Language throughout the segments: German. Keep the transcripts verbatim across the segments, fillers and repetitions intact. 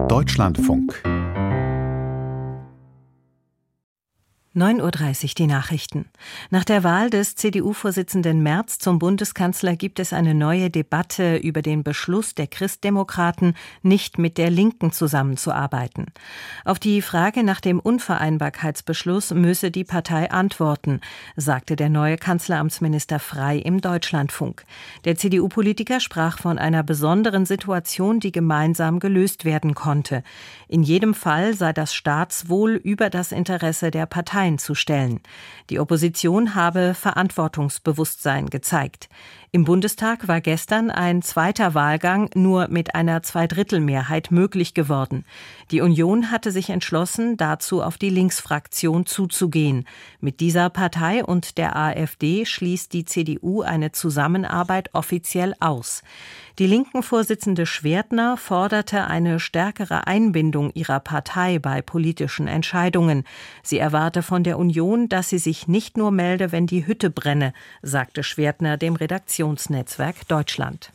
Deutschlandfunk. neun Uhr dreißig die Nachrichten. Nach der Wahl des C D U-Vorsitzenden Merz zum Bundeskanzler gibt es eine neue Debatte über den Beschluss der Christdemokraten, nicht mit der Linken zusammenzuarbeiten. Auf die Frage nach dem Unvereinbarkeitsbeschluss müsse die Partei antworten, sagte der neue Kanzleramtsminister Frey im Deutschlandfunk. Der C D U-Politiker sprach von einer besonderen Situation, die gemeinsam gelöst werden konnte. In jedem Fall sei das Staatswohl über das Interesse der Parteien zu stellen. Die Opposition habe Verantwortungsbewusstsein gezeigt. Im Bundestag war gestern ein zweiter Wahlgang nur mit einer Zweidrittelmehrheit möglich geworden. Die Union hatte sich entschlossen, dazu auf die Linksfraktion zuzugehen. Mit dieser Partei und der AfD schließt die C D U eine Zusammenarbeit offiziell aus. Die Linken-Vorsitzende Schwertner forderte eine stärkere Einbindung ihrer Partei bei politischen Entscheidungen. Sie erwarte von der Union, dass sie sich nicht nur melde, wenn die Hütte brenne, sagte Schwertner dem Redaktionsnetzwerk Deutschland.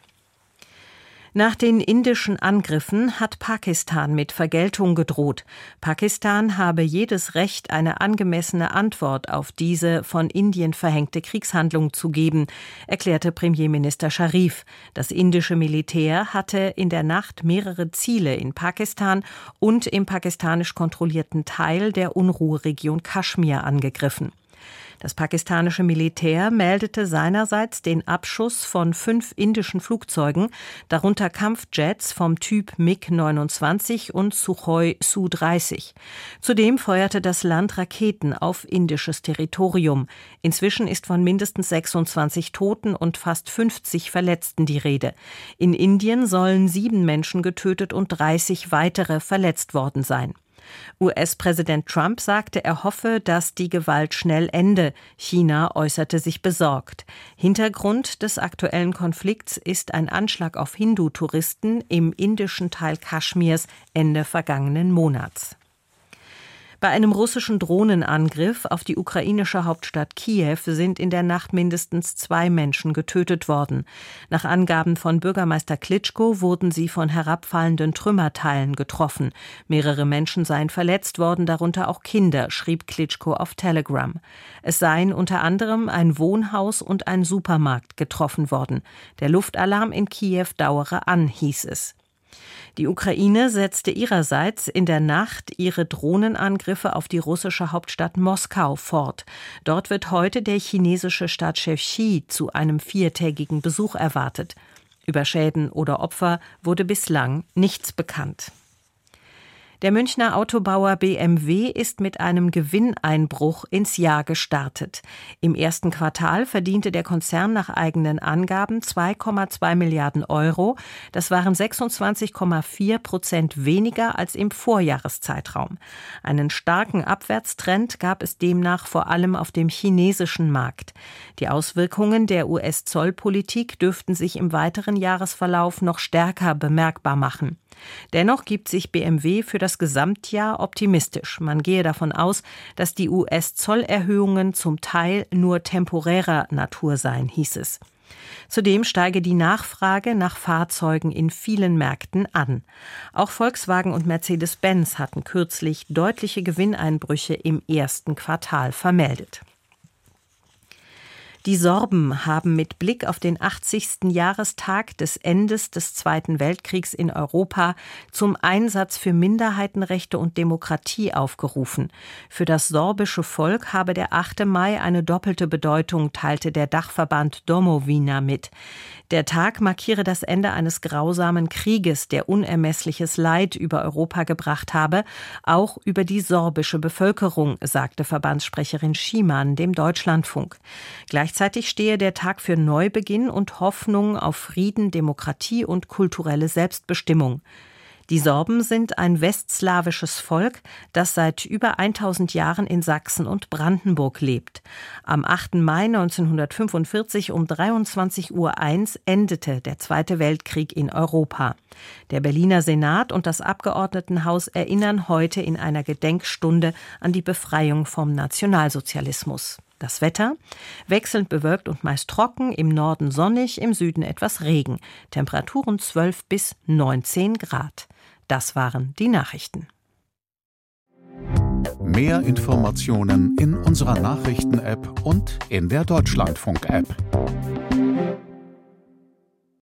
Nach den indischen Angriffen hat Pakistan mit Vergeltung gedroht. Pakistan habe jedes Recht, eine angemessene Antwort auf diese von Indien verhängte Kriegshandlung zu geben, erklärte Premierminister Sharif. Das indische Militär hatte in der Nacht mehrere Ziele in Pakistan und im pakistanisch kontrollierten Teil der Unruheregion Kaschmir angegriffen. Das pakistanische Militär meldete seinerseits den Abschuss von fünf indischen Flugzeugen, darunter Kampfjets vom Typ MiG neunundzwanzig und Sukhoi Su dreißig. Zudem feuerte das Land Raketen auf indisches Territorium. Inzwischen ist von mindestens sechsundzwanzig Toten und fast fünfzig Verletzten die Rede. In Indien sollen sieben Menschen getötet und dreißig weitere verletzt worden sein. U S-Präsident Trump sagte, er hoffe, dass die Gewalt schnell ende. China äußerte sich besorgt. Hintergrund des aktuellen Konflikts ist ein Anschlag auf Hindu-Touristen im indischen Teil Kaschmirs Ende vergangenen Monats. Bei einem russischen Drohnenangriff auf die ukrainische Hauptstadt Kiew sind in der Nacht mindestens zwei Menschen getötet worden. Nach Angaben von Bürgermeister Klitschko wurden sie von herabfallenden Trümmerteilen getroffen. Mehrere Menschen seien verletzt worden, darunter auch Kinder, schrieb Klitschko auf Telegram. Es seien unter anderem ein Wohnhaus und ein Supermarkt getroffen worden. Der Luftalarm in Kiew dauere an, hieß es. Die Ukraine setzte ihrerseits in der Nacht ihre Drohnenangriffe auf die russische Hauptstadt Moskau fort. Dort wird heute der chinesische Staatschef Xi zu einem viertägigen Besuch erwartet. Über Schäden oder Opfer wurde bislang nichts bekannt. Der Münchner Autobauer B M W ist mit einem Gewinneinbruch ins Jahr gestartet. Im ersten Quartal verdiente der Konzern nach eigenen Angaben zwei Komma zwei Milliarden Euro. Das waren sechsundzwanzig Komma vier Prozent weniger als im Vorjahreszeitraum. Einen starken Abwärtstrend gab es demnach vor allem auf dem chinesischen Markt. Die Auswirkungen der U S-Zollpolitik dürften sich im weiteren Jahresverlauf noch stärker bemerkbar machen. Dennoch gibt sich B M W für das Gesamtjahr optimistisch. Man gehe davon aus, dass die U S-Zollerhöhungen zum Teil nur temporärer Natur seien, hieß es. Zudem steige die Nachfrage nach Fahrzeugen in vielen Märkten an. Auch Volkswagen und Mercedes-Benz hatten kürzlich deutliche Gewinneinbrüche im ersten Quartal vermeldet. Die Sorben haben mit Blick auf den achtzigsten Jahrestag des Endes des Zweiten Weltkriegs in Europa zum Einsatz für Minderheitenrechte und Demokratie aufgerufen. Für das sorbische Volk habe der achte Mai eine doppelte Bedeutung, teilte der Dachverband Domovina mit. Der Tag markiere das Ende eines grausamen Krieges, der unermessliches Leid über Europa gebracht habe, auch über die sorbische Bevölkerung, sagte Verbandssprecherin Schiemann dem Deutschlandfunk. Gleichzeitig stehe der Tag für Neubeginn und Hoffnung auf Frieden, Demokratie und kulturelle Selbstbestimmung. Die Sorben sind ein westslawisches Volk, das seit über tausend Jahren in Sachsen und Brandenburg lebt. Am achten Mai neunzehnhundertfünfundvierzig um dreiundzwanzig Uhr eins endete der Zweite Weltkrieg in Europa. Der Berliner Senat und das Abgeordnetenhaus erinnern heute in einer Gedenkstunde an die Befreiung vom Nationalsozialismus. Das Wetter: wechselnd bewölkt und meist trocken, im Norden sonnig, im Süden etwas Regen. Temperaturen zwölf bis neunzehn Grad. Das waren die Nachrichten. Mehr Informationen in unserer Nachrichten-App und in der Deutschlandfunk-App.